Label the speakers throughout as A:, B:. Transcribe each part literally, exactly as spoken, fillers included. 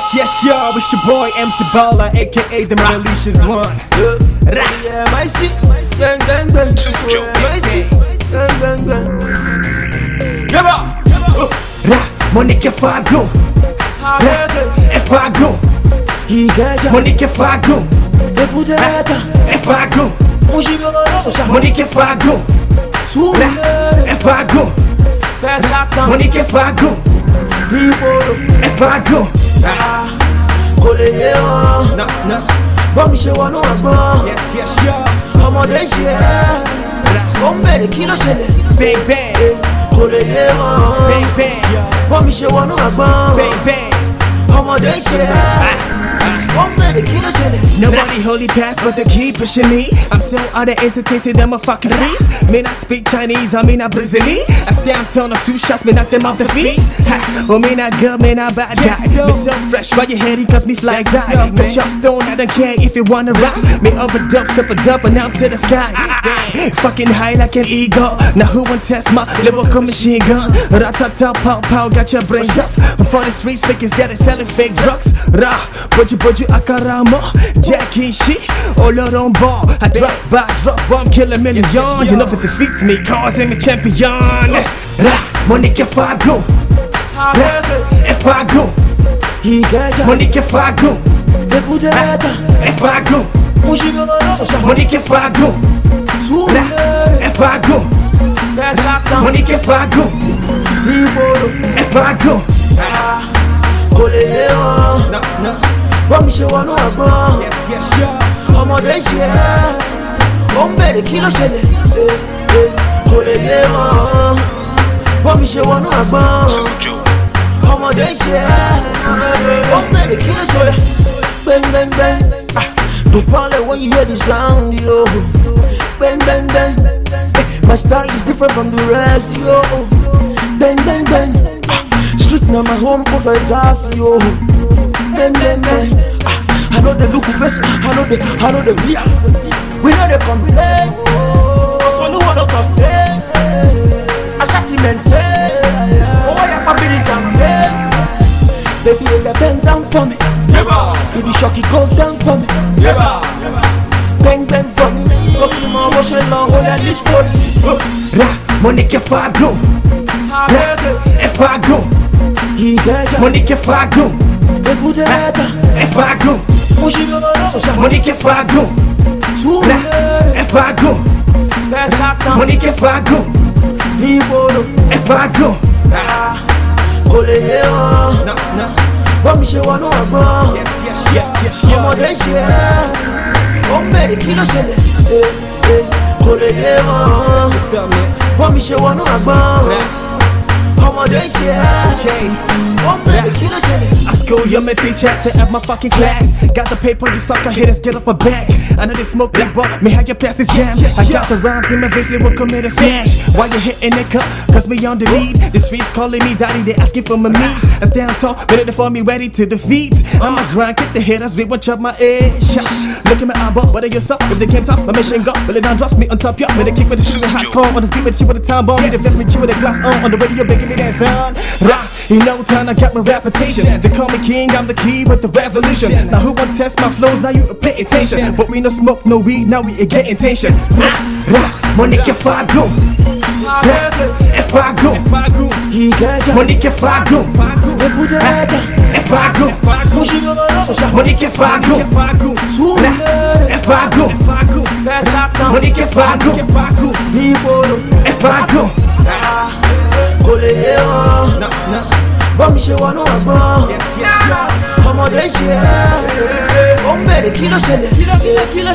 A: Yes, yes, yo, it's your boy M C Baller, aka the Malicious One.
B: Yeah, my seat, bang, bang, bang. My seat, bang, bang, bang.
A: Give up! Monique Fago, Fago, Monique Fago, Fago, Monique Fago, Fago, Monique Fago, Fago.
B: Colléon, bon, je vois non,
A: yes, yes, yo.
B: Comment déjà, on met le kilo chez les
A: Baby,
B: Colléon,
A: baby,
B: bon, je vois non,
A: baby.
B: comment déjà, on met le kilo chez les
A: Nobody holy pass but they keep pushing me. I'm so out of entertain, say them a fucking freeze. May not speak Chinese, I mean not Brazilian. I stay on turn of two shots, me knock them off the feet. Ha, well me not good, me not bad guy. Me so fresh, why you heady, cause me fly die. But chop stone, I don't care if you wanna rock. Me overdub, sip a dub, and I'm to the sky. Fucking high like an eagle. Now who want test my lyrical machine gun? Ratata, pow, pow, got your brains up. For the streets, fakers that are selling fake drugs. Rah, boju, boju, akaramo. Jackie shit, all out on ball. I drop by, drop bomb, kill a million. You know if it defeats me, cause I'm a champion. Monique Fago, Fago, Monique Fago, Fago, Monique Fago, Fago, Monique Fago, Fago.
B: Colléon, bon, je vois non,
A: Yes, yes, yo.
B: comment déjà, on met le kilo chez les Colléon, bon, je vois non, comment déjà, on met le kilo chez les bang, bang, bang. Don't parle when you hear the sound, yo. Bang, bang, bang. My style is different from the rest, yo. Bang, bang, bang. Street numbers home cover jazz, yo. Bang, bang, bang. I know the look of face, I know the, I know the real. We know the complain. So no one of us stay. I shot him and play. Oh, I am a billy champagne. Baby, you bend down for me. Baby, shocky, go down for me. Bang, bang for me. Go to my ocean long, oh, yeah, this body.
A: Monique Fago, Fago, Monique Fago, Fago, Monique Fago, Fago, Monique Fago, Fago.
B: Colléon, bon, je vois non,
A: Yes, yes, yes, yes,
B: comment
A: yo.
B: déjà, on met le kilo chez les Colléon,
A: What's up, man?
B: bon, je vois non, comment déjà,
A: Okay.
B: on met le kilo chez les
A: I school your mental chest to have my fucking class. Got the paper, you sucker hitters, get off my back. I know they smoke big, but me how you pass this jam. I got the rhymes in my eventually will commit a smash. Why you hitting the cup? Cause me on the lead. The streets calling me daddy, they asking for my meat. I stand tall, ready for me, ready to defeat. I'm a grind, kick the hitters, we watch up my edge. Look at my eyeball, what are you suck? If they came tough, my mission go. But it down, trust me on top, y'all. With a kick with the shit with hot corn. On the speed with the shit with the time bomb. Me the best, me chew with a glass on. On the radio, begging me that sound. Rah, in no time, I got my reputation. They call me king, I'm the key with the revolution. Now who want test my flows? Now you pay attention. But we no smoke, no weed, now we getting tension. Rah, rah, Monique Fago, Fago, Monique Fago, Fago, Monique Fago, Fago, Monique Fago, Fago.
B: Colléon, bon, je vois non,
A: Yes, yes, yo.
B: comment déjà, on met le kilo chez les Colléon,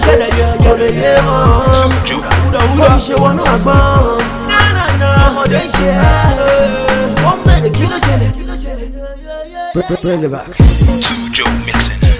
B: bon, je vois non, comment déjà, on met le kilo chez les
C: Bring it back. Two Joe mixing.